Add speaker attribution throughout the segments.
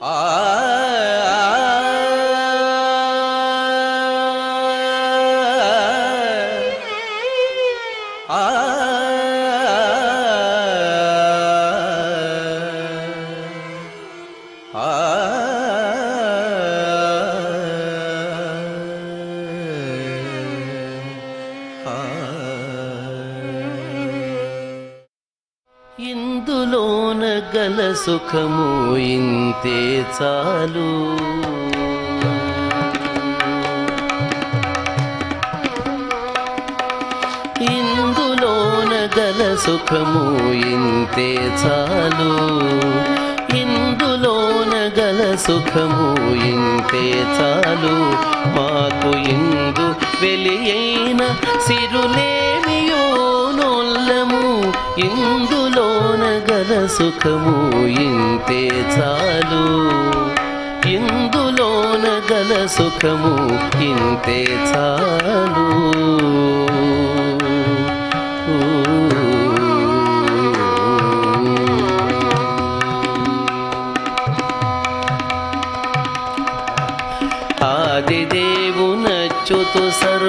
Speaker 1: ఇందులోన గల సుఖము ఇంతే చాలు. ఇందులోన గల సుఖము ఇంతే చాలు. ఇందులోన గల సుఖము ఇంతే చాలు. మాకు ఇందు వెలియైన సిరులేమియో నొల్లము. ఇందులోన గల సుఖము ఇంతే చాలు. ఇందులోన గల సుఖము ఇంతే చాలు. ఆదిదేవునచ్యుతు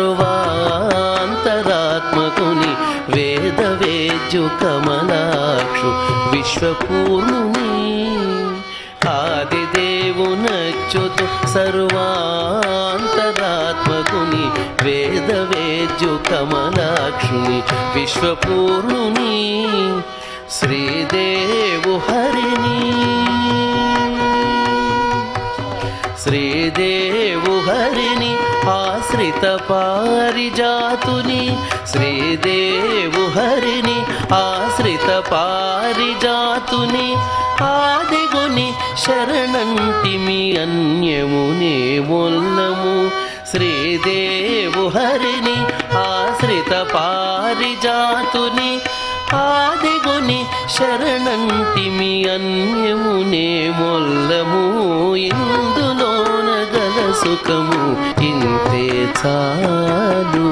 Speaker 1: సర్వాంతరాత్మకుని వేద వేద్యు కమలాక్షు విశ్వపూర్ణుని. ఆదిదేవునచ్యుతు సర్వాంతరాత్మకుని వేద వేద్యు కమలాక్షుని విశ్వపూర్ణుని. శ్రీదేవు హరిని శ్రీదేవు హరిని ఆశ్రిత పారిజాతుని. శ్రీదేవు హరిని ఆశ్రిత పారిజాతుని. ఆదిగుని శరణంటిమి అన్యమునే మొల్లము. శ్రీదేవు హరిని ఆశ్రిత పారిజాతుని. ఆదిగుని శరణంటిమి అన్యమునే మొల్లము. ఇందులోన గల సుఖము ఇంతే చాలు.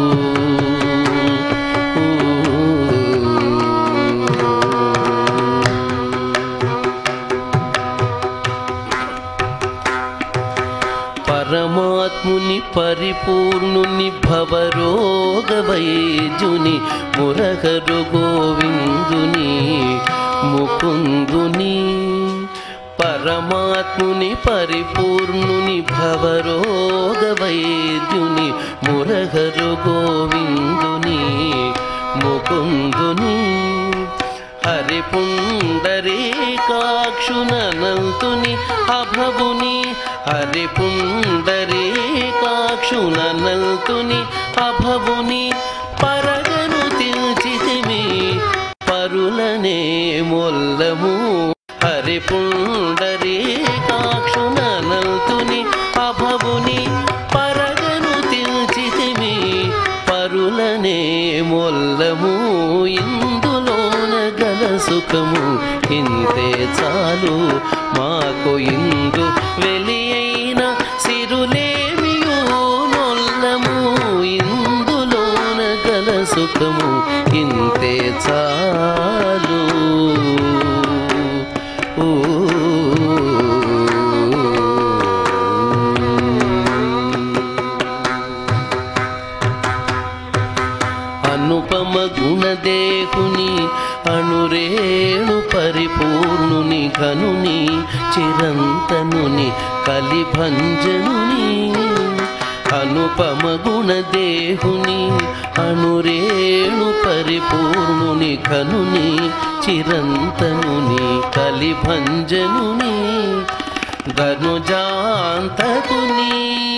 Speaker 1: పరమాత్ముని పరిపూర్ణుని భవరోగ వైద్యుని మురహరు గోవిందుని ముకుందుని. పరమాత్ముని పరిపూర్ణుని భవరోగ వైద్యుని మురహరు గోవిందుని ముకుందుని. హరిపుండరీకాక్షునంతుని అభవుని. హరిపుండరీకాక్షునంతుని అభవుని. పరగను తిల్చితిమి పరులనే మొల్లము. హరిపుండరీకాక్షునంతుని అభవుని. పరగను తిల్చితిమి పరులనే మొల్లము. ఇందులోన గల సుఖము ఇంతే చాలు. మాకు ఇందు వెలియైన సిరులేమియో నొల్లము. ఇందులోన గల సుఖము ఇంతే చాలు. అనుపమ గుణదేహుని అణురేణు పరిపూర్ణుని ఘనుని చిరంతనుని కలిభంజనుని. అనుపమ గుణదేహుని అణురేణు పరిపూర్ణుని ఘనుని చిరంతనుని కలిభంజనుని. ధనుజాంతకుని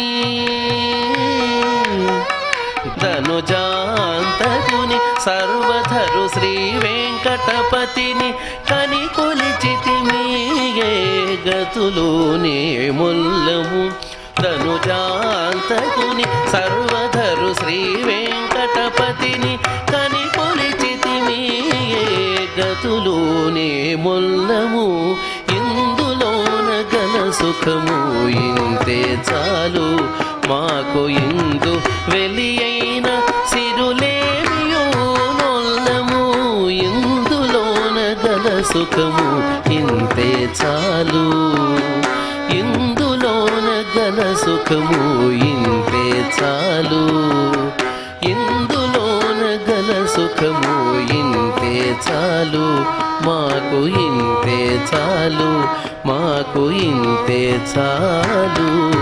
Speaker 1: ధనుజాంతకుని సర్వధరు శ్రీ వెంకటపతిని కని కొలిచితిమి గతులోనే మొల్లము. ధనుజాంతకుని సర్వధరు శ్రీ వెంకటపతిని కని కొలిచితిమి గతులోనే మొల్లము. ఇందులోన గల సుఖము ఇంతే చాలు. మాకు ఇందు వెలియైన సిరులేమియో నొల్లము. ఇందులోన గల సుఖము ఇంతే చాలు. సుఖము ఇంతే చాలు ఇందులోన గల సుఖము ఇంతే చాలు మాకు ఇంతే చాలు మాకు ఇంతే చాలు